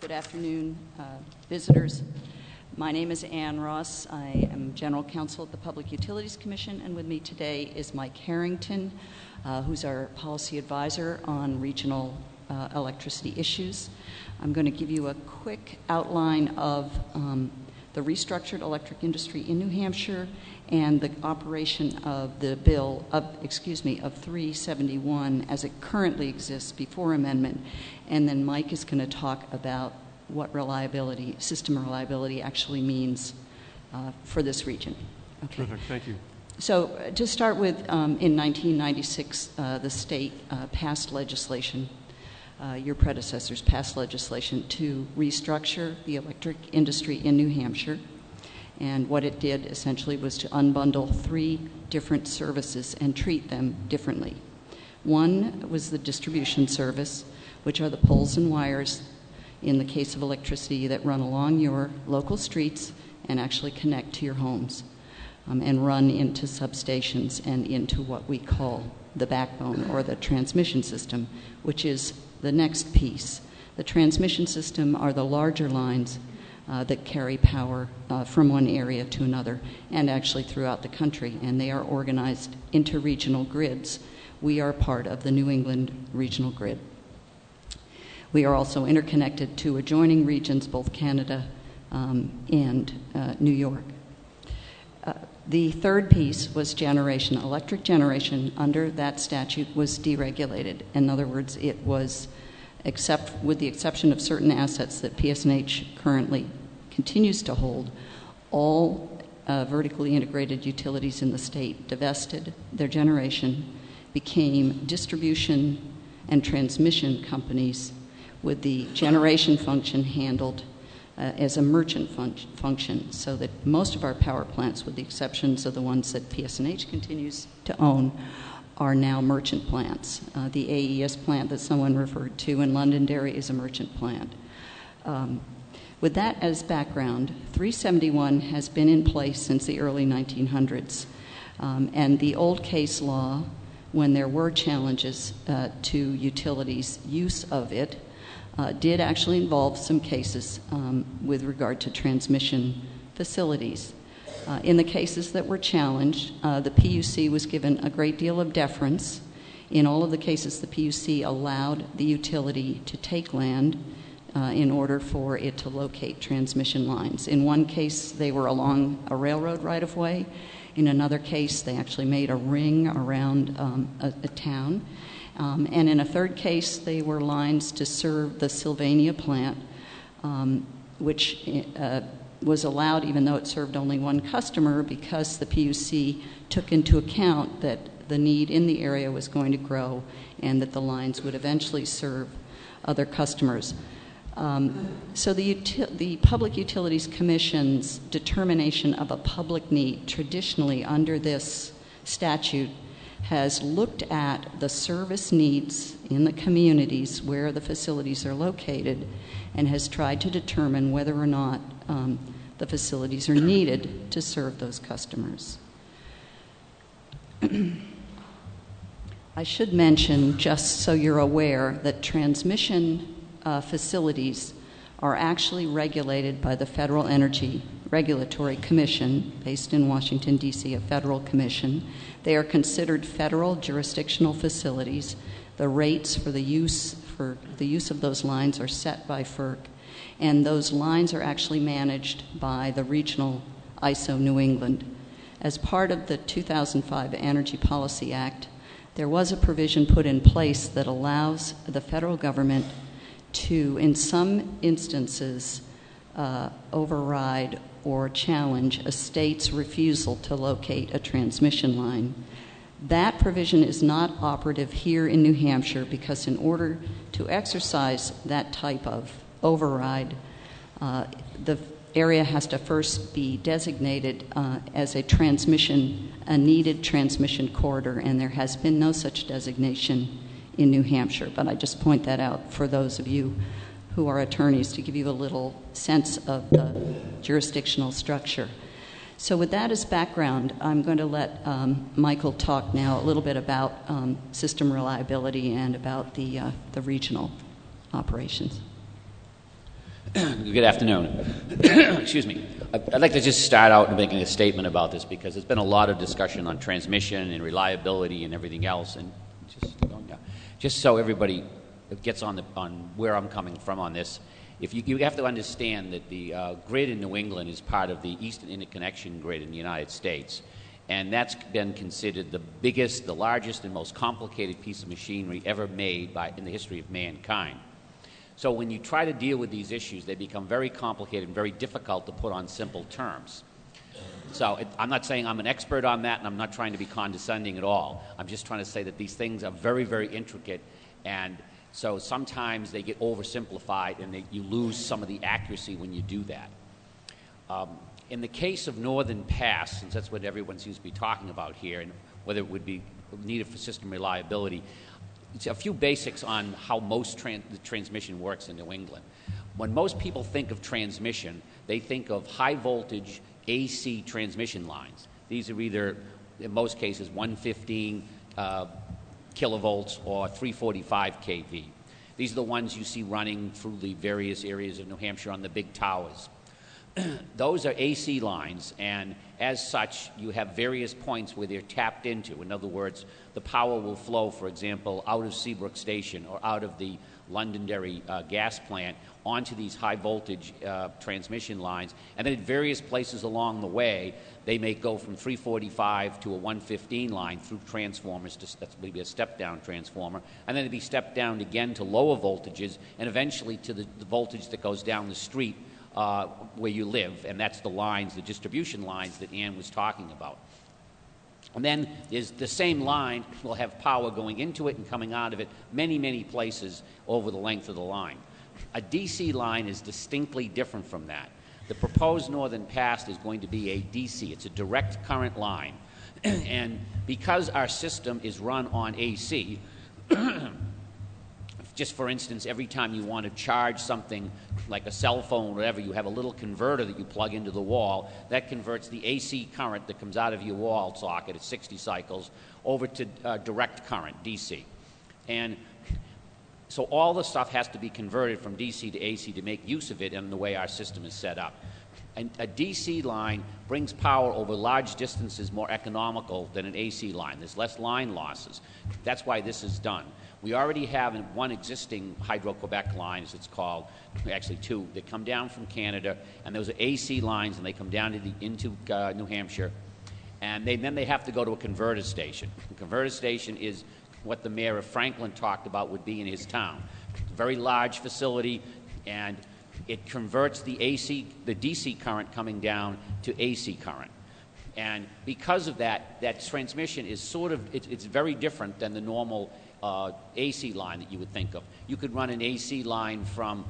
Good afternoon, visitors. My name is Ann Ross. I am General Counsel at the Public Utilities Commission, and with me today is Mike Harrington, who's our policy advisor on regional electricity issues. I'm going to give you a quick outline of the restructured electric industry in New Hampshire and the operation of the bill of 371 as it currently exists before amendment. And then Mike is going to talk about what reliability, system reliability actually means for this region. Okay. Perfect, thank you. So to start with, in 1996, the state passed legislation, your predecessors passed legislation to restructure the electric industry in New Hampshire. And what it did essentially was to unbundle 3 different services and treat them differently. One was the distribution service, which are the poles and wires in the case of electricity that run along your local streets and actually connect to your homes and run into substations and into what we call the backbone or the transmission system, which is the next piece. The transmission system are the larger lines that carry power from one area to another and actually throughout the country, and they are organized into regional grids. We are part of the New England regional grid. We are also interconnected to adjoining regions, both Canada and New York. The third piece was generation. Electric generation under that statute was deregulated. In other words, it was, with the exception of certain assets that PSNH currently continues to hold, all vertically integrated utilities in the state divested their generation, became distribution and transmission companies with the generation function handled as a merchant function, so that most of our power plants, with the exceptions of the ones that PSNH continues to own, are now merchant plants. The AES plant that someone referred to in Londonderry is a merchant plant. With that as background, 371 has been in place since the early 1900s, and the old case law, when there were challenges to utilities' use of it, did actually involve some cases with regard to transmission facilities. In the cases that were challenged, the PUC was given a great deal of deference. In all of the cases, the PUC allowed the utility to take land in order for it to locate transmission lines. In one case, they were along a railroad right-of-way. In another case, they actually made a ring around a town. And in a third case, they were lines to serve the Sylvania plant, which was allowed even though it served only one customer, because the PUC took into account that the need in the area was going to grow and that the lines would eventually serve other customers. So the Public Utilities Commission's determination of a public need traditionally under this statute has looked at the service needs in the communities where the facilities are located and has tried to determine whether or not the facilities are needed to serve those customers. I should mention, just so you're aware, that transmission facilities are actually regulated by the Federal Energy Regulatory Commission, based in Washington, D.C., a federal commission. They are considered federal jurisdictional facilities. The rates for the use of those lines are set by FERC, and those lines are actually managed by the regional ISO New England. As part of the 2005 Energy Policy Act, there was a provision put in place that allows the federal government to, in some instances, override or challenge a state's refusal to locate a transmission line. That provision is not operative here in New Hampshire because in order to exercise that type of override, the area has to first be designated as a needed transmission corridor, and there has been no such designation in New Hampshire. But I just point that out for those of you who are attorneys to give you a little sense of the jurisdictional structure. So with that as background, I'm going to let Michael talk now a little bit about system reliability and about the regional operations. Good afternoon. Excuse me. I'd like to just start out making a statement about this because there's been a lot of discussion on transmission and reliability and everything else, and just so everybody gets on where I'm coming from on this. If you have to understand that the grid in New England is part of the Eastern Interconnection Grid in the United States, and that's been considered the biggest, the largest, and most complicated piece of machinery ever made in the history of mankind. So when you try to deal with these issues, they become very complicated and very difficult to put on simple terms. So I'm not saying I'm an expert on that, and I'm not trying to be condescending at all. I'm just trying to say that these things are very, very intricate, and so sometimes they get oversimplified, and you lose some of the accuracy when you do that. In the case of Northern Pass, since that's what everyone seems to be talking about here, and whether it would be needed for system reliability, it's a few basics on how most the transmission works in New England. When most people think of transmission, they think of high voltage AC transmission lines. These are either, in most cases, 115 kilovolts or 345 kV. These are the ones you see running through the various areas of New Hampshire on the big towers. Those are AC lines, and as such, you have various points where they're tapped into. In other words, the power will flow, for example, out of Seabrook Station or out of the Londonderry gas plant onto these high voltage transmission lines, and then at various places along the way, they may go from 345 to a 115 line through transformers. That's maybe a step-down transformer, and then it'd be stepped down again to lower voltages, and eventually to the voltage that goes down the street where you live, and that's the lines, the distribution lines that Ann was talking about. And then there's the same line will have power going into it and coming out of it many, many places over the length of the line. A DC line is distinctly different from that. The proposed Northern Pass is going to be a DC. It's a direct current line. And because our system is run on AC, just for instance, every time you want to charge something like a cell phone or whatever, you have a little converter that you plug into the wall that converts the AC current that comes out of your wall socket at 60 cycles over to direct current, DC. And so all the stuff has to be converted from DC to AC to make use of it in the way our system is set up. And a DC line brings power over large distances more economical than an AC line. There's less line losses. That's why this is done. We already have one existing Hydro-Quebec line, as it's called, actually two, that come down from Canada, and those are AC lines, and they come down into New Hampshire, and then they have to go to a converter station. The converter station is what the mayor of Franklin talked about would be in his town. A very large facility, and it converts the DC current coming down to AC current. And because of that, that transmission is it's very different than the normal AC line that you would think of. You could run an AC line from,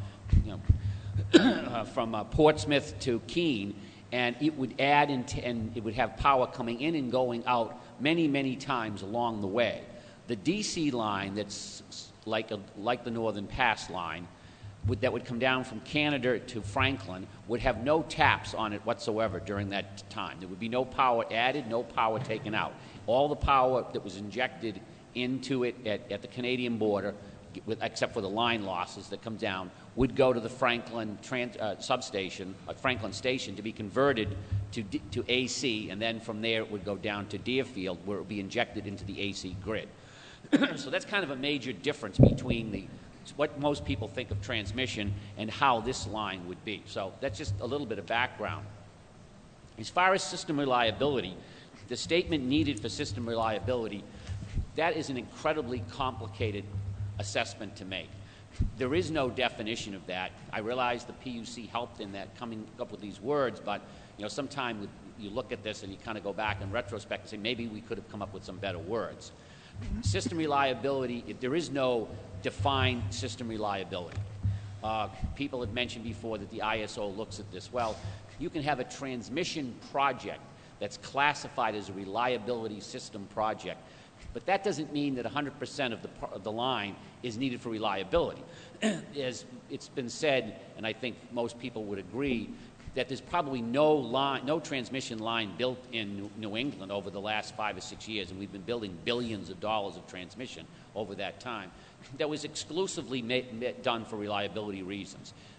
from Portsmouth to Keene, and it would add and it would have power coming in and going out many, many times along the way. The DC line that's like the Northern Pass line that would come down from Canada to Franklin would have no taps on it whatsoever during that time. There would be no power added, no power taken out. All the power that was injected into it at the Canadian border, except for the line losses that come down, would go to the Franklin substation, Franklin station, to be converted to AC, and then from there it would go down to Deerfield, where it would be injected into the AC grid. So that's kind of a major difference between what most people think of transmission and how this line would be. So that's just a little bit of background. As far as system reliability, the statement needed for system reliability, that is an incredibly complicated assessment to make. There is no definition of that. I realize the PUC helped in that coming up with these words, but sometimes you look at this and you kind of go back in retrospect and say maybe we could have come up with some better words. System reliability, there is no defined system reliability. People had mentioned before that the ISO looks at this. Well, you can have a transmission project that's classified as a reliability system project, but that doesn't mean that 100% of the line is needed for reliability. As it's been said, and I think most people would agree, that there's probably no transmission line built in New England over the last 5 or 6 years, and we've been building billions of dollars of transmission over that time, that was exclusively done for reliability reasons.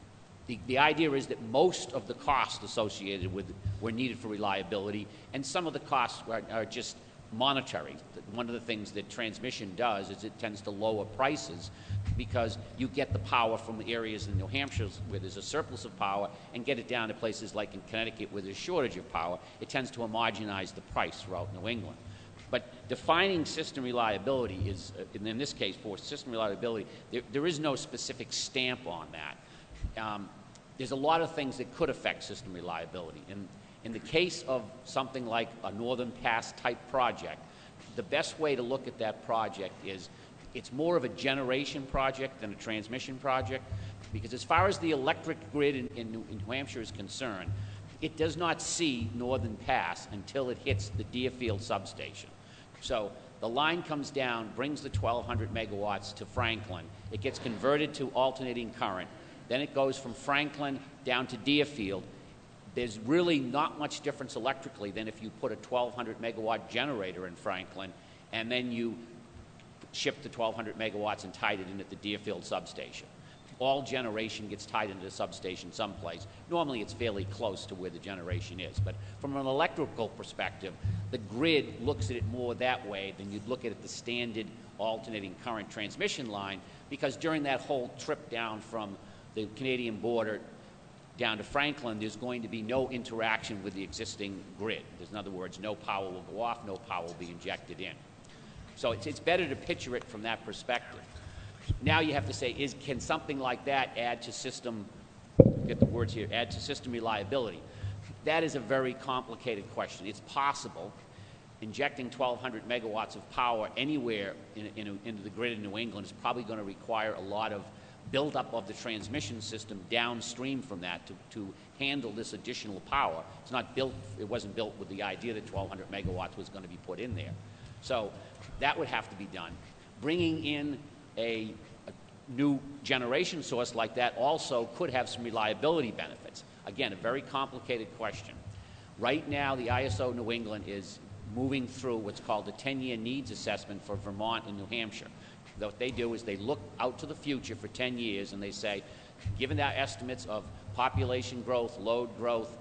The idea is that most of the costs associated with were needed for reliability, and some of the costs are just monetary. One of the things that transmission does is it tends to lower prices because you get the power from areas in New Hampshire where there's a surplus of power and get it down to places like in Connecticut where there's a shortage of power. It tends to homogenize the price throughout New England. But defining system reliability is, in this case, for system reliability, there is no specific stamp on that. There's a lot of things that could affect system reliability. In the case of something like a Northern Pass type project, the best way to look at that project is it's more of a generation project than a transmission project, because as far as the electric grid in New Hampshire is concerned, it does not see Northern Pass until it hits the Deerfield substation. So the line comes down, brings the 1,200 megawatts to Franklin. It gets converted to alternating current. Then it goes from Franklin down to Deerfield. There's really not much difference electrically than if you put a 1,200 megawatt generator in Franklin and then you shipped the 1,200 megawatts and tied it in at the Deerfield substation. All generation gets tied into the substation someplace. Normally it's fairly close to where the generation is. But from an electrical perspective, the grid looks at it more that way than you'd look at the standard alternating current transmission line, because during that whole trip down from the Canadian border down to Franklin, there's going to be no interaction with the existing grid. In other words, no power will go off, no power will be injected in. So it's better to picture it from that perspective. Now you have to say, can something like that add to system, get the words here, add to system reliability? That is a very complicated question. It's possible. Injecting 1,200 megawatts of power anywhere into the grid in New England is probably going to require a lot of buildup of the transmission system downstream from that to handle this additional power. It's not built, it wasn't built with the idea that 1,200 megawatts was going to be put in there. So that would have to be done. Bringing in a new generation source like that also could have some reliability benefits. Again, a very complicated question. Right now, the ISO New England is moving through what's called the 10-year needs assessment for Vermont and New Hampshire. What they do is they look out to the future for 10 years and they say, given our estimates of population growth, load growth,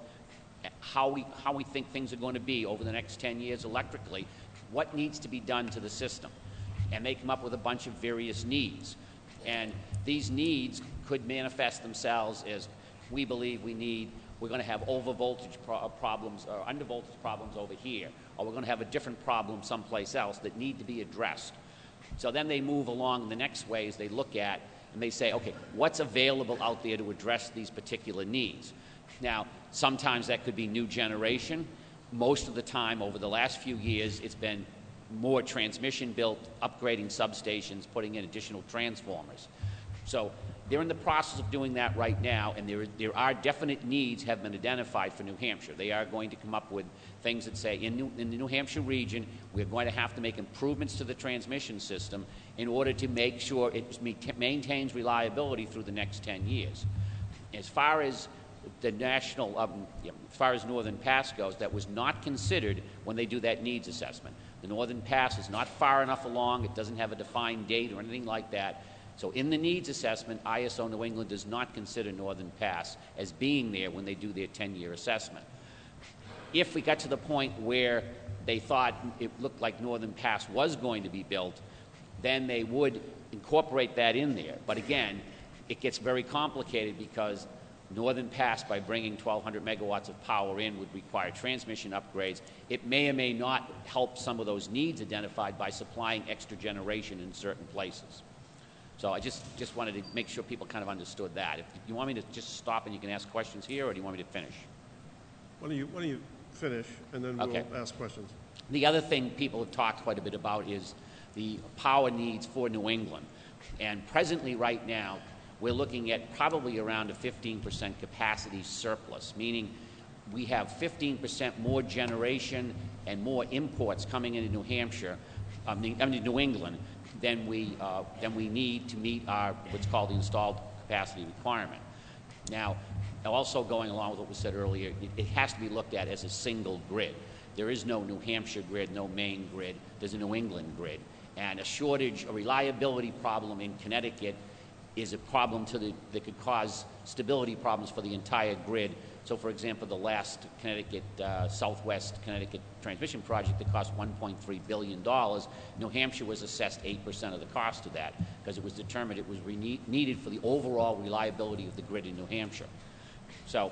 how we think things are going to be over the next 10 years electrically, what needs to be done to the system? And they come up with a bunch of various needs. And these needs could manifest themselves as, we believe we're going to have overvoltage problems or undervoltage problems over here, or we're going to have a different problem someplace else that need to be addressed. So then they move along the next ways they look at and they say, okay, what's available out there to address these particular needs? Now, sometimes that could be new generation. Most of the time over the last few years, it's been more transmission built, upgrading substations, putting in additional transformers. So they're in the process of doing that right now, and there are definite needs have been identified for New Hampshire. They are going to come up with things that say in the New Hampshire region, we're going to have to make improvements to the transmission system in order to make sure it maintains reliability through the next 10 years. As far as the national, as far as Northern Pass goes, that was not considered when they do that needs assessment. The Northern Pass is not far enough along. It doesn't have a defined date or anything like that. So in the needs assessment, ISO New England does not consider Northern Pass as being there when they do their 10-year assessment. If we got to the point where they thought it looked like Northern Pass was going to be built, then they would incorporate that in there. But again, it gets very complicated because Northern Pass, by bringing 1,200 megawatts of power in, would require transmission upgrades. It may or may not help some of those needs identified by supplying extra generation in certain places. So I just wanted to make sure people kind of understood that. If you want me to just stop and you can ask questions here, or do you want me to finish? Why don't you finish, and then we'll ask questions. The other thing people have talked quite a bit about is the power needs for New England. And presently, right now, we're looking at probably around a 15% capacity surplus, meaning we have 15% more generation and more imports coming into New Hampshire, New England, than we need to meet our what's called the installed capacity requirement. Now, also going along with what was said earlier, it has to be looked at as a single grid. There is no New Hampshire grid, no Maine grid. There's a New England grid. And a shortage, a reliability problem in Connecticut is a problem that could cause stability problems for the entire grid. So, for example, the last Southwest Connecticut transmission project that cost $1.3 billion, New Hampshire was assessed 8% of the cost of that because it was determined it was needed for the overall reliability of the grid in New Hampshire. So,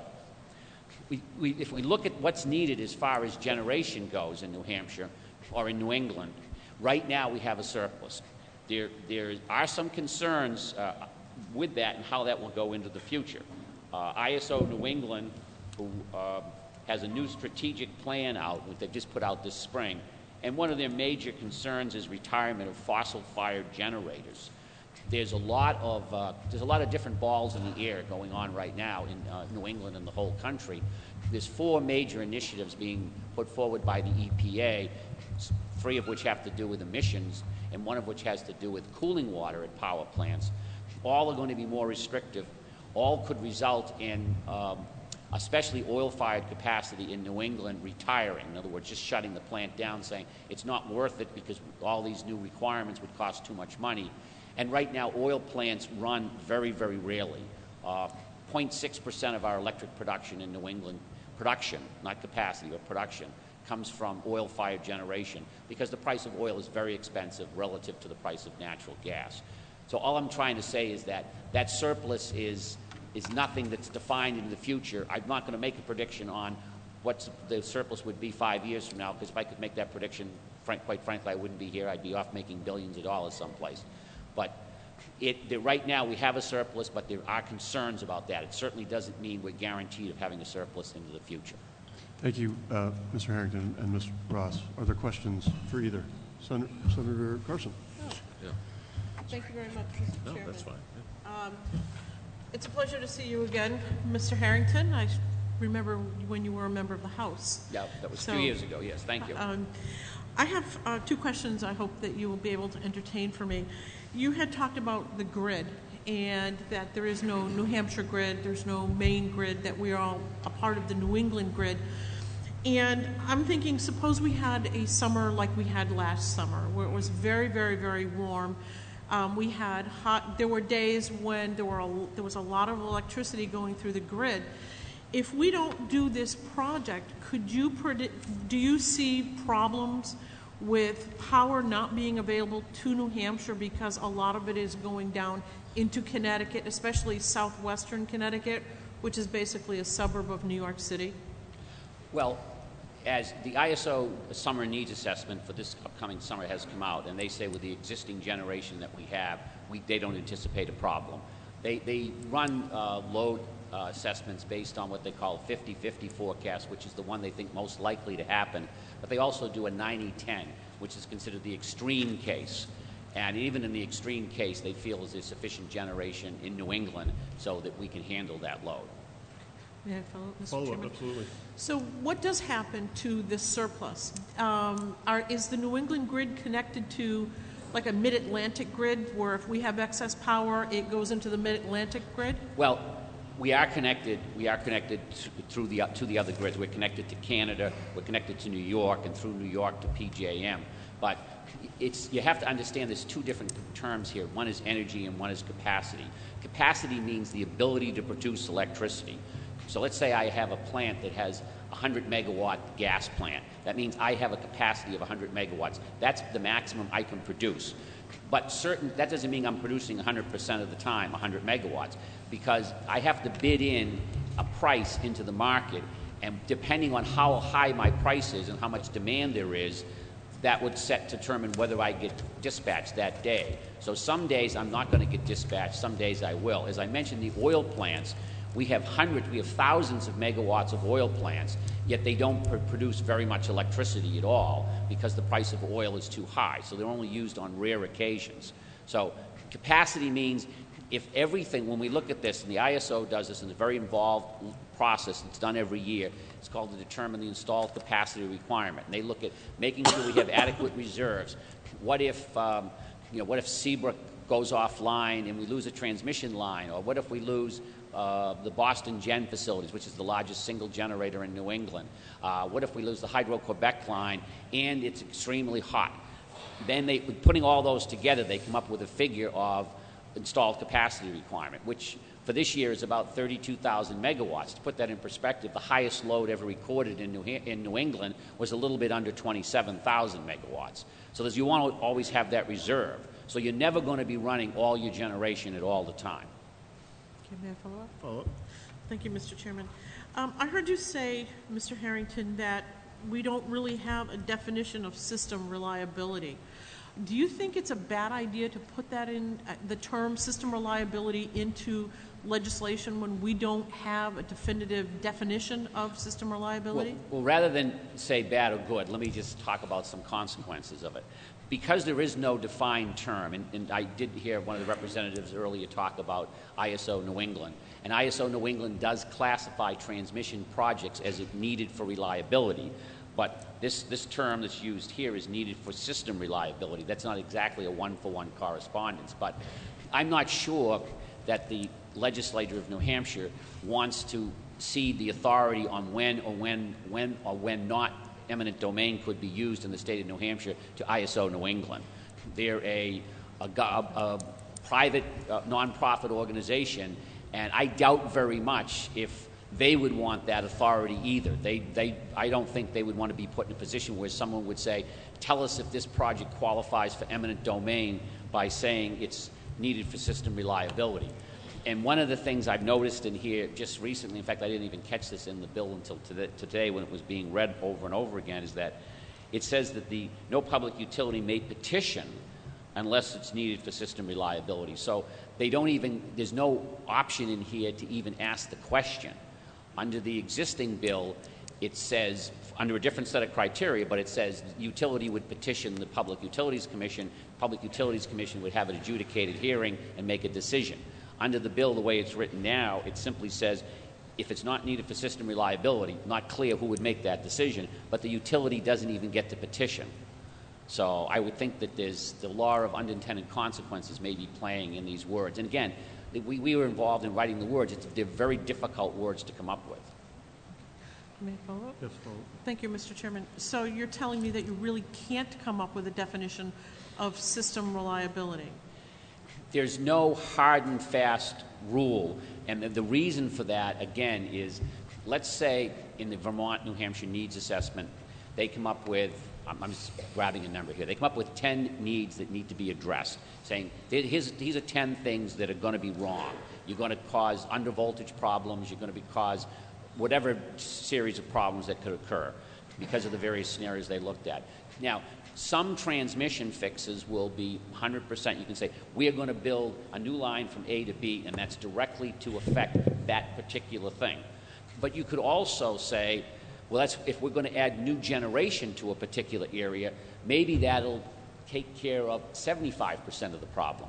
if we look at what's needed as far as generation goes in New Hampshire or in New England, right now we have a surplus. There are some concerns with that and how that will go into the future. ISO New England, who has a new strategic plan out that they just put out this spring, and one of their major concerns is retirement of fossil-fired generators. There's a lot of different balls in the air going on right now in New England and the whole country. There's 4 major initiatives being put forward by the EPA, 3 of which have to do with emissions, and 1 of which has to do with cooling water at power plants. All are going to be more restrictive. All could result in, especially oil-fired capacity in New England, retiring. In other words, just shutting the plant down, saying it's not worth it because all these new requirements would cost too much money. And right now, oil plants run very, very rarely. 0.6% of our electric production in New England, production, not capacity, but production, comes from oil-fired generation because the price of oil is very expensive relative to the price of natural gas. So all I'm trying to say is that surplus is nothing that's defined in the future. I'm not going to make a prediction on what the surplus would be 5 years from now, because if I could make that prediction, quite frankly, I wouldn't be here. I'd be off making billions of dollars someplace. But right now we have a surplus, but there are concerns about that. It certainly doesn't mean we're guaranteed of having a surplus into the future. Thank you, Mr. Harrington and Ms. Ross. Are there questions for either? Senator Carson. Yeah. Thank you very much, Mr. Chairman. That's fine. Yeah. It's a pleasure to see you again, Mr. Harrington. I remember when you were a member of the House. Yeah, that was 2 years ago, yes. Thank you. I have 2 questions I hope that you will be able to entertain for me. You had talked about the grid and that there is no New Hampshire grid, there's no Maine grid, that we are all a part of the New England grid. And I'm thinking, suppose we had a summer like we had last summer, where it was very, very, very warm. We had there were days when there was a lot of electricity going through the grid. If we don't do this project, do you see problems with power not being available to New Hampshire because a lot of it is going down into Connecticut, especially southwestern Connecticut, which is basically a suburb of New York City? Well, as the ISO summer needs assessment for this upcoming summer has come out, and they say with the existing generation that we have, they don't anticipate a problem. They run load assessments based on what they call 50-50 forecast, which is the one they think most likely to happen. But they also do a 90-10, which is considered the extreme case. And even in the extreme case, they feel there's sufficient generation in New England so that we can handle that load. May I follow up, Mr. Follow up, Chairman? absolutely. So what does happen to this surplus? Is the New England grid connected to like a mid-Atlantic grid where if we have excess power, it goes into the mid-Atlantic grid? Well, we are connected to the other grids. We're connected to Canada, we're connected to New York, and through New York to PJM. But you have to understand there's 2 different terms here. One is energy and one is capacity. Capacity means the ability to produce electricity. So let's say I have a plant that has a 100 megawatt gas plant. That means I have a capacity of 100 megawatts. That's the maximum I can produce. But that doesn't mean I'm producing 100% of the time 100 megawatts, because I have to bid in a price into the market, and depending on how high my price is and how much demand there is, that would determine whether I get dispatched that day. So some days I'm not going to get dispatched, some days I will. As I mentioned, the oil plants, we have thousands of megawatts of oil plants, yet they don't produce very much electricity at all because the price of oil is too high. So they're only used on rare occasions. So capacity means if everything, when we look at this, and the ISO does this in a very involved process, it's done every year, it's called to determine the installed capacity requirement. And they look at making sure we have adequate reserves. What if Seabrook goes offline and we lose a transmission line? Or what if we lose the Boston Gen facilities, which is the largest single generator in New England? What if we lose the Hydro-Quebec line and it's extremely hot? Then putting all those together, they come up with a figure of installed capacity requirement, which for this year is about 32,000 megawatts. To put that in perspective, the highest load ever recorded in New England was a little bit under 27,000 megawatts. So you want to always have that reserve. So you're never going to be running all your generation at all the time. Okay, may I follow up? Follow up. Thank you, Mr. Chairman. I heard you say, Mr. Harrington, that we don't really have a definition of system reliability. Do you think it's a bad idea to put that in, the term system reliability, into legislation when we don't have a definitive definition of system reliability? Well, rather than say bad or good, let me just talk about some consequences of it. Because there is no defined term, and I did hear one of the representatives earlier talk about ISO New England, and ISO New England does classify transmission projects as needed for reliability, but this term that's used here is needed for system reliability. That's not exactly a one-for-one correspondence, but I'm not sure that the legislature of New Hampshire wants to cede the authority on when or when not eminent domain could be used in the state of New Hampshire to ISO New England. They're a private nonprofit organization, and I doubt very much if they would want that authority either. I don't think they would want to be put in a position where someone would say, tell us if this project qualifies for eminent domain by saying it's needed for system reliability. And one of the things I've noticed in here just recently, in fact, I didn't even catch this in the bill until today when it was being read over and over again, is that it says that no public utility may petition unless it's needed for system reliability. So there's no option in here to even ask the question. Under the existing bill, it says, under a different set of criteria, but it says utility would petition the Public Utilities Commission. Public Utilities Commission would have an adjudicated hearing and make a decision. Under the bill, the way it's written now, it simply says if it's not needed for system reliability, not clear who would make that decision, but the utility doesn't even get to petition. So I would think that the law of unintended consequences may be playing in these words. And again, we were involved in writing the words. They're very difficult words to come up with. May I follow up? Yes, follow up. Thank you, Mr. Chairman. So you're telling me that you really can't come up with a definition of system reliability? There's no hard and fast rule, and the reason for that, again, is let's say in the Vermont, New Hampshire needs assessment, they come up with, I'm just grabbing a number here, they come up with 10 needs that need to be addressed, saying these are 10 things that are going to be wrong. You're going to cause undervoltage problems, you're going to cause whatever series of problems that could occur because of the various scenarios they looked at. Now, some transmission fixes will be 100%. You can say, we are going to build a new line from A to B, and that's directly to affect that particular thing. But you could also say, well, if we're going to add new generation to a particular area, maybe that'll take care of 75% of the problem.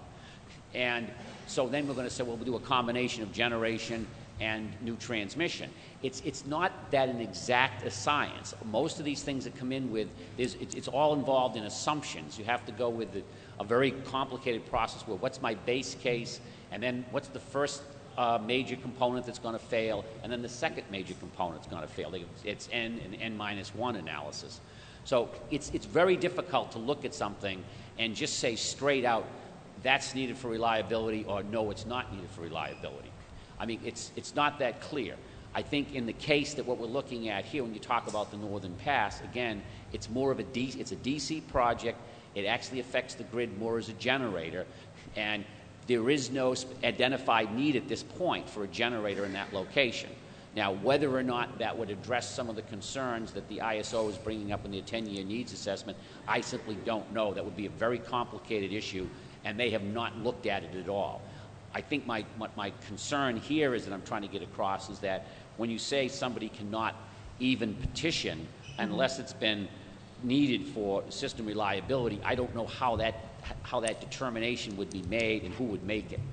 And so then we're going to say, well, we'll do a combination of generation and new transmission. It's not that an exact science. Most of these things that come in with, it's all involved in assumptions. You have to go with a very complicated process where what's my base case, and then what's the first major component that's going to fail, and then the second major component that's going to fail. It's N and N-1 analysis. So it's very difficult to look at something and just say straight out, that's needed for reliability, or no, it's not needed for reliability. I mean, it's not that clear. I think in the case that what we're looking at here, when you talk about the Northern Pass, again, it's more of it's a DC project. It actually affects the grid more as a generator, and there is no identified need at this point for a generator in that location. Now, whether or not that would address some of the concerns that the ISO is bringing up in their 10-year needs assessment, I simply don't know. That would be a very complicated issue, and they have not looked at it at all. I think my concern here is that I'm trying to get across is that when you say somebody cannot even petition unless it's been needed for system reliability, I don't know how that determination would be made and who would make it.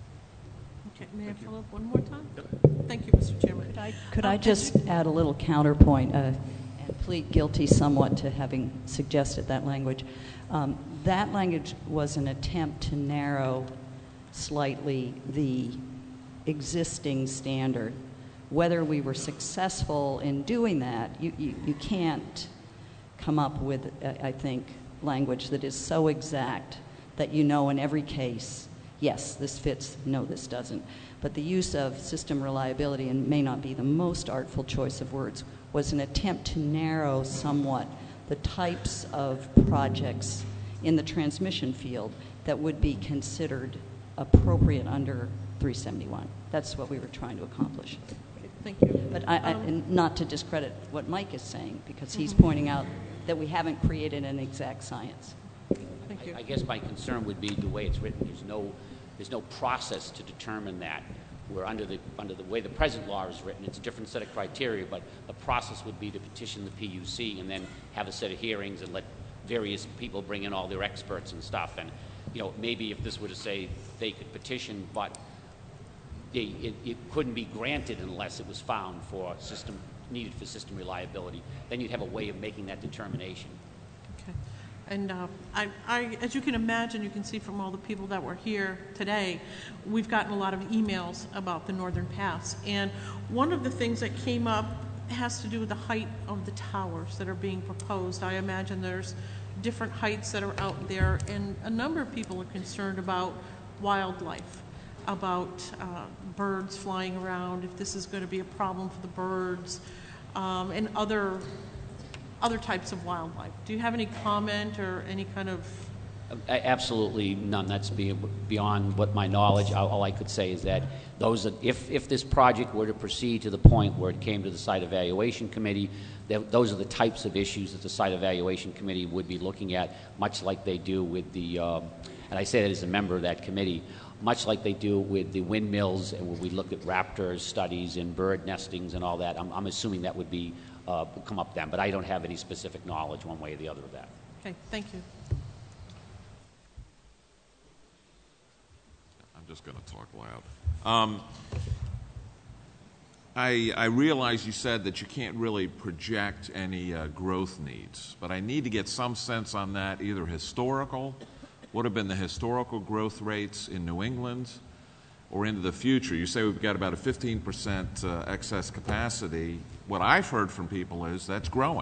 Okay, may I follow up one more time? Yep. Thank you, Mr. Chairman. Could I just add a little counterpoint and plead guilty somewhat to having suggested that language? That language was an attempt to narrow slightly the existing standard. Whether we were successful in doing that, you can't come up with, I think, language that is so exact that you know in every case yes, this fits, no, this doesn't. But the use of system reliability, and may not be the most artful choice of words, was an attempt to narrow somewhat the types of projects in the transmission field that would be considered appropriate under 371. That's what we were trying to accomplish. Thank you. But and not to discredit what Mike is saying, because he's pointing out that we haven't created an exact science. Thank you. I guess my concern would be the way it's written. There's no process to determine that. Where under the way the present law is written, it's a different set of criteria, but the process would be to petition the PUC and then have a set of hearings and let various people bring in all their experts and stuff. And maybe if this were to say they could petition, but it couldn't be granted unless it was found needed for system reliability, then you'd have a way of making that determination. Okay. And as you can imagine, you can see from all the people that were here today, we've gotten a lot of emails about the Northern Pass. And one of the things that came up has to do with the height of the towers that are being proposed. I imagine there's different heights that are out there, and a number of people are concerned about wildlife, about birds flying around, if this is going to be a problem for the birds, and other types of wildlife. Do you have any comment or any kind of... Absolutely none. That's beyond what my knowledge. All I could say is that if this project were to proceed to the point where it came to the site evaluation committee, those are the types of issues that the site evaluation committee would be looking at, much like they do with the, and I say that as a member of that committee, much like they do with the windmills, and when we look at raptor studies and bird nestings and all that. I'm assuming that would be come up then, but I don't have any specific knowledge one way or the other of that. Okay, thank you. I'm just going to talk loud. I realize you said that you can't really project any growth needs, but I need to get some sense on that, either historical, what have been the historical growth rates in New England, or into the future. You say we've got about a 15% excess capacity. What I've heard from people is that's growing.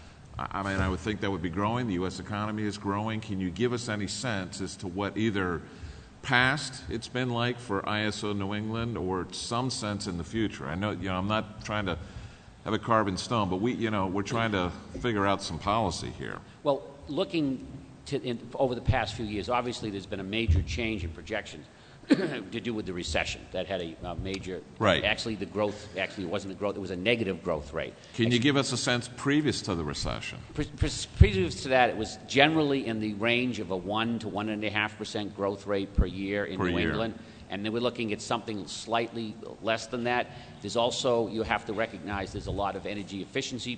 I mean, I would think that would be growing. The U.S. economy is growing. Can you give us any sense as to what either past it's been like for ISO New England, or some sense in the future? I know, I'm not trying to have a carved in stone, but we're trying to figure out some policy here. Well, looking over the past few years, obviously there's been a major change in projections to do with the recession. That had a major... Right. Actually, the growth, it wasn't a growth, it was a negative growth rate. Can you give us a sense previous to the recession? Previous to that, it was generally in the range of a 1 to 1.5% growth rate per year in New England. And then we're looking at something slightly less than that. There's also, you have to recognize, there's a lot of energy efficiency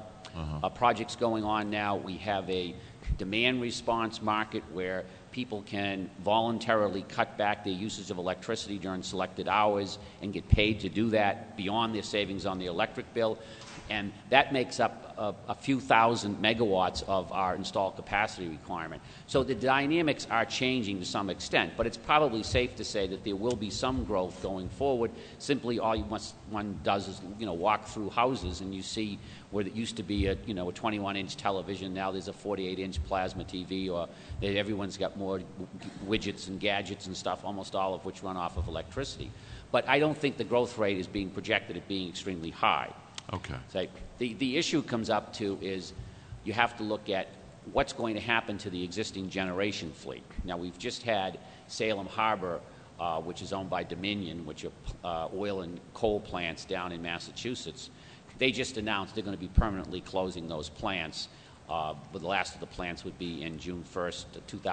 projects going on now. We have a demand response market where people can voluntarily cut back their usage of electricity during selected hours and get paid to do that beyond their savings on the electric bill. And that makes up a few thousand megawatts of our installed capacity requirement. So the dynamics are changing to some extent, but it's probably safe to say that there will be some growth going forward. Simply all one does is, walk through houses and you see where it used to be a 21-inch television, now there's a 48-inch plasma TV, or everyone's got more widgets and gadgets and stuff, almost all of which run off of electricity. But I don't think the growth rate is being projected at being extremely high. Okay. So the issue comes up to is you have to look at what's going to happen to the existing generation fleet. Now, we've just had Salem Harbor, which is owned by Dominion, which are oil and coal plants down in Massachusetts. They just announced they're going to be permanently closing those plants, but the last of the plants would be in June 1st,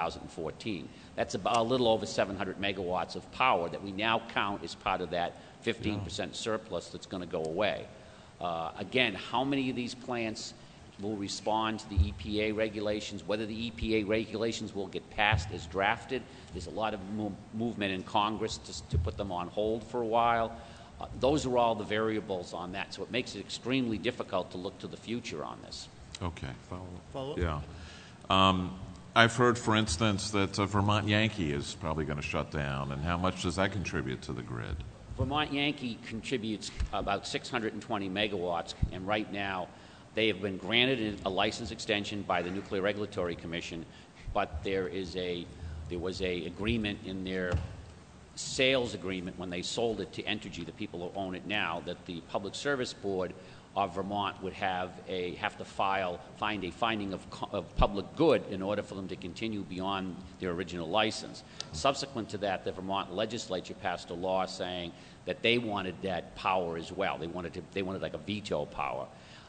2014. That's about a little over 700 megawatts of power that we now count as part of that 15% surplus that's going to go away. Again, how many of these plants will respond to the EPA regulations, whether the EPA regulations will get passed as drafted. There's a lot of movement in Congress to put them on hold for a while. Those are all the variables on that, so it makes it extremely difficult to look to the future on this. Okay. Follow up? Yeah. I've heard, for instance, that Vermont Yankee is probably going to shut down, and how much does that contribute to the grid? Vermont Yankee contributes about 620 megawatts, and right now they have been granted a license extension by the Nuclear Regulatory Commission, but there is a There was a agreement in their sales agreement when they sold it to Entergy, the people who own it now, that the Public Service Board of Vermont would have to find a finding of public good in order for them to continue beyond their original license. Subsequent to that, the Vermont legislature passed a law saying that they wanted that power as well. They wanted like a veto power.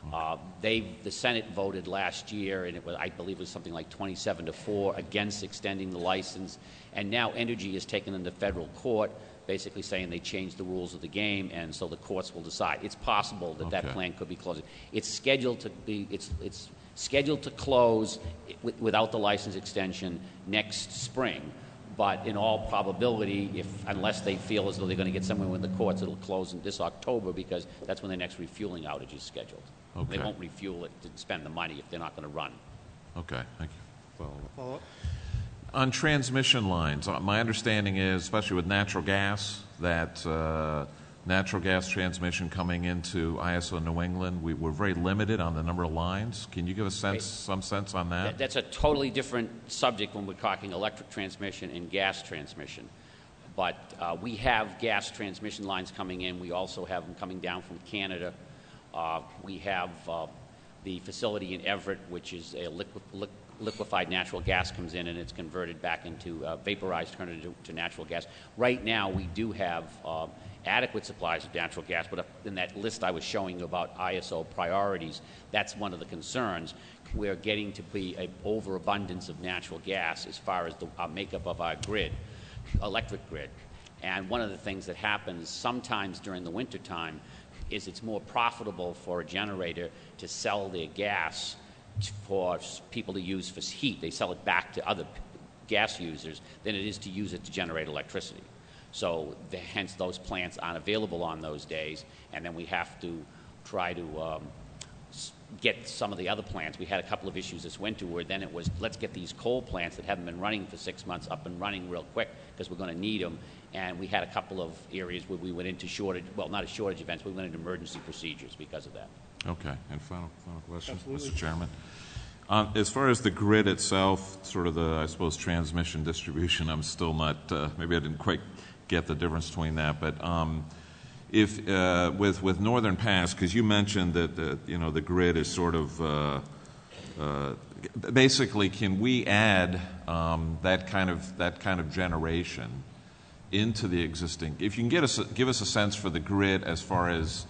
The Senate voted last year, and I believe it was something like 27-4 against extending the license. And now Entergy is taken into federal court, basically saying they changed the rules of the game, and so the courts will decide. It's possible that that plant could be closing. It's scheduled to close without the license extension next spring. But in all probability, unless they feel as though they're going to get somewhere with the courts, it'll close in this October, because that's when the next refueling outage is scheduled. Okay. They won't refuel it to spend the money if they're not going to run. Okay, thank you. Follow-up? On transmission lines, my understanding is, especially with natural gas, that natural gas transmission coming into ISO New England, we're very limited on the number of lines. Can you give us some sense on that? That's a totally different subject when we're talking electric transmission and gas transmission. But we have gas transmission lines coming in. We also have them coming down from Canada. We have the facility in Everett, which is a liquefied natural gas comes in, and it's converted back into vaporized, turned into natural gas. Right now, we do have adequate supplies of natural gas, but in that list I was showing you about ISO priorities, that's one of the concerns. We're getting to be an overabundance of natural gas as far as the makeup of our grid, electric grid. And one of the things that happens sometimes during the wintertime is it's more profitable for a generator to sell their gas for people to use for heat. They sell it back to other gas users than it is to use it to generate electricity. So hence those plants aren't available on those days, and then we have to try to get some of the other plants. We had a couple of issues this winter where then it was, let's get these coal plants that haven't been running for 6 months up and running real quick because we're going to need them. And we had a couple of areas where we went into shortage, well, not a shortage events, but we went into emergency procedures because of that. Okay. And final question, Absolutely. Mr. Chairman. As far as the grid itself, sort of the, I suppose, transmission distribution, I'm still not, maybe I didn't quite get the difference between that, but if with Northern Pass, because you mentioned that the grid is sort of basically, can we add that kind of generation into the existing? If you can give us a sense for the grid as far as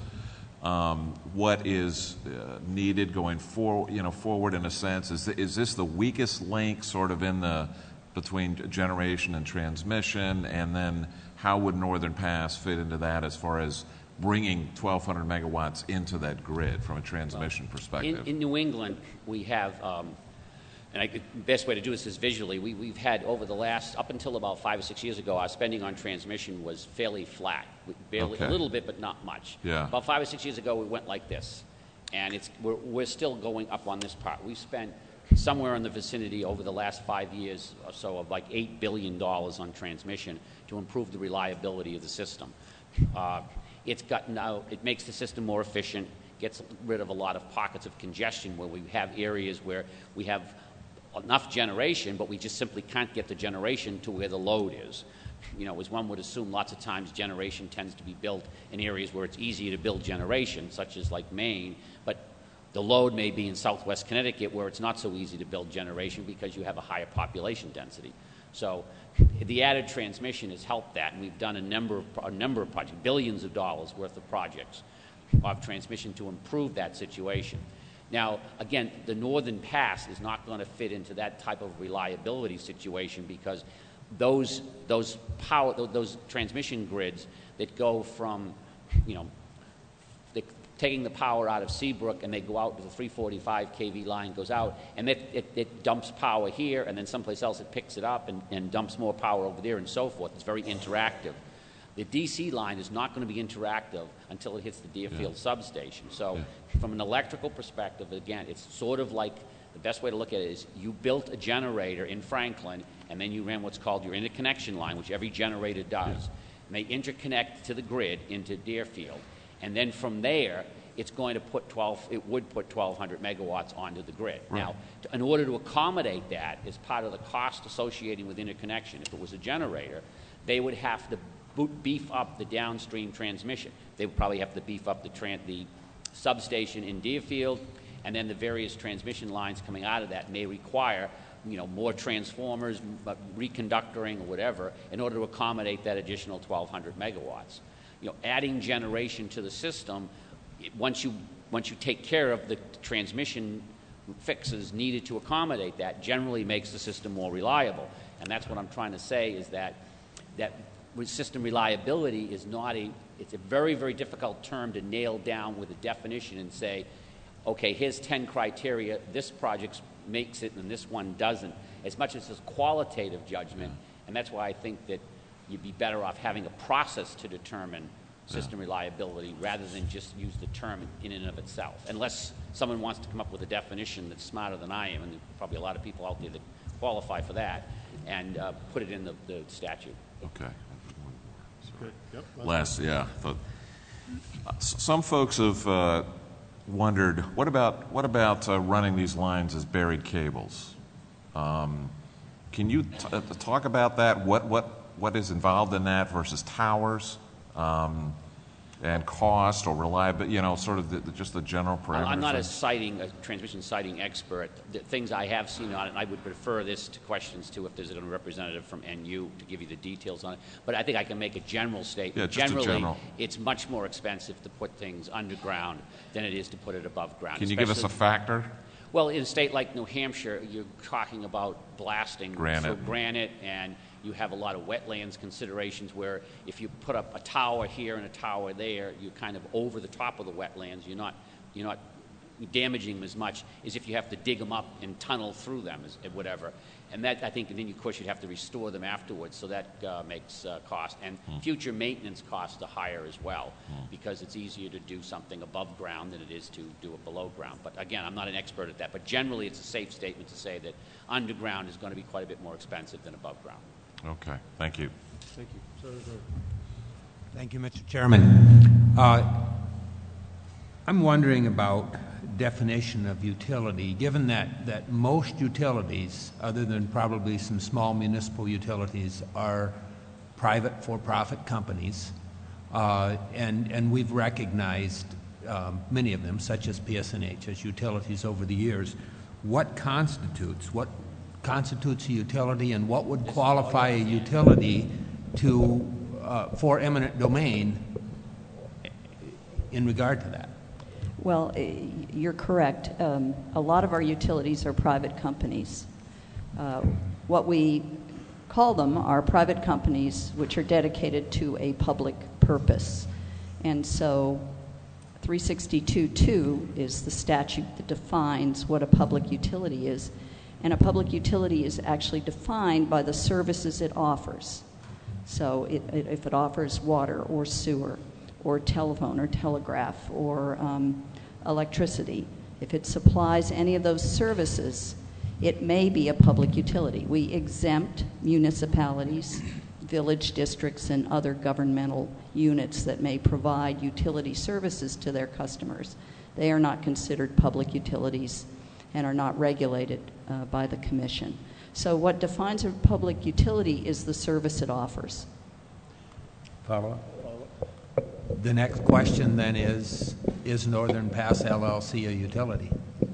what is needed going forward in a sense. Is this the weakest link sort of between generation and transmission, and then how would Northern Pass fit into that as far as bringing 1,200 megawatts into that grid from a transmission perspective? In New England, we have, the best way to do this is visually, we've had over the last, up until about 5 or 6 years ago, our spending on transmission was fairly flat, barely, a little bit, but not much. Yeah. About 5 or 6 years ago, we went like this, and we're still going up on this part. We've spent somewhere in the vicinity over the last 5 years or so of like $8 billion on transmission to improve the reliability of the system. It makes the system more efficient, gets rid of a lot of pockets of congestion where we have areas where we have enough generation, but we just simply can't get the generation to where the load is. As one would assume, lots of times generation tends to be built in areas where it's easier to build generation, such as like Maine, but the load may be in southwest Connecticut where it's not so easy to build generation because you have a higher population density. So the added transmission has helped that, and we've done a number of projects, billions of dollars worth of projects of transmission to improve that situation. Now, again, the Northern Pass is not going to fit into that type of reliability situation because those transmission grids that go from, taking the power out of Seabrook and they go out to the 345 kV line goes out, and it dumps power here, and then someplace else it picks it up and dumps more power over there and so forth. It's very interactive. The DC line is not going to be interactive until it hits the Deerfield substation. So from an electrical perspective, again, it's sort of like the best way to look at it is you built a generator in Franklin, and then you ran what's called your interconnection line, which every generator does. And they interconnect to the grid into Deerfield. And then from there, it's going to put it would put 1,200 megawatts onto the grid. Right. Now, in order to accommodate that, as part of the cost associated with interconnection, if it was a generator, they would have to beef up the downstream transmission. They would probably have to beef up the substation in Deerfield, and then the various transmission lines coming out of that may require more transformers, reconductoring or whatever, in order to accommodate that additional 1,200 megawatts. Adding generation to the system, once you take care of the transmission fixes needed to accommodate that, generally makes the system more reliable. And that's what I'm trying to say, is that system reliability is it's a very, very difficult term to nail down with a definition and say, okay, here's 10 criteria, this project makes it and this one doesn't, as much as it's qualitative judgment. And that's why I think that you'd be better off having a process to determine system reliability rather than just use the term in and of itself, unless someone wants to come up with a definition that's smarter than I am, and there's probably a lot of people out there that qualify for that, and put it in the statute. Okay. Good. Yep. Some folks have wondered, what about running these lines as buried cables? Can you talk about that? What is involved in that versus towers, and cost or reliability? Sort of just the general parameters. I'm not a transmission siting expert. The things I have seen on it, and I would refer this to questions too if there's a representative from NU to give you the details on it. But I think I can make a general statement. Yeah, Generally, it's much more expensive to put things underground than it is to put it above ground. Can you give us a factor? Well, in a state like New Hampshire, you're talking about blasting for granite, and you have a lot of wetlands considerations where if you put up a tower here and a tower there, you're kind of over the top of the wetlands. You're not damaging them as much as if you have to dig them up and tunnel through them, whatever. And that, I think, and then of course you'd have to restore them afterwards, so that makes cost. And future maintenance costs are higher as well, because it's easier to do something above ground than it is to do it below ground. But again, I'm not an expert at that, but generally it's a safe statement to say that underground is going to be quite a bit more expensive than above ground. Okay, thank you. Thank you. Senator. Thank you, Mr. Chairman. I'm wondering about definition of utility, given that most utilities, other than probably some small municipal utilities, are private for-profit companies, and we've recognized many of them, such as PSNH, as utilities over the years. What constitutes a utility, and what would qualify a utility for eminent domain in regard to that? Well, you're correct. A lot of our utilities are private companies. What we call them are private companies which are dedicated to a public purpose. And so 362.2 is the statute that defines what a public utility is. And a public utility is actually defined by the services it offers. So if it offers water or sewer or telephone or telegraph or electricity, if it supplies any of those services, it may be a public utility. We exempt municipalities, village districts, and other governmental units that may provide utility services to their customers. They are not considered public utilities and are not regulated by the Commission. So what defines a public utility is the service it offers. Follow-up? The next question then is Northern Pass LLC a utility?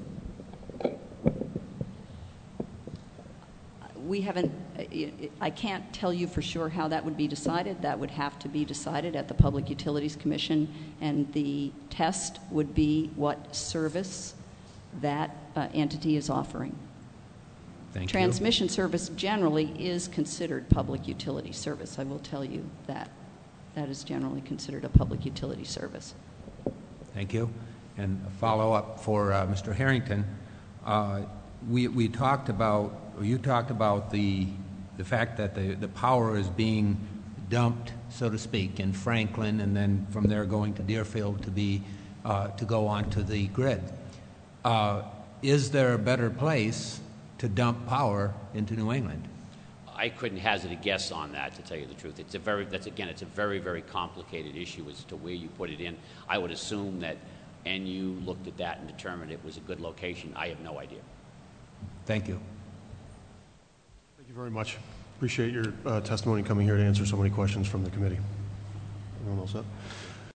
We haven't, I can't tell you for sure how that would be decided. That would have to be decided at the Public Utilities Commission, and the test would be what service that entity is offering. Thank you. Transmission service generally is considered public utility service. I will tell you that. That is generally considered a public utility service. Thank you. And a follow-up for Mr. Harrington. We talked about, or you talked about the fact that the power is being dumped, so to speak, in Franklin, and then from there going to Deerfield to go onto the grid. Is there a better place to dump power into New England? I couldn't hazard a guess on that, to tell you the truth. It's a very, very complicated issue as to where you put it in. I would assume that and you looked at that and determined it was a good location. I have no idea. Thank you. Thank you very much. Appreciate your testimony coming here to answer so many questions from the committee. Everyone all set?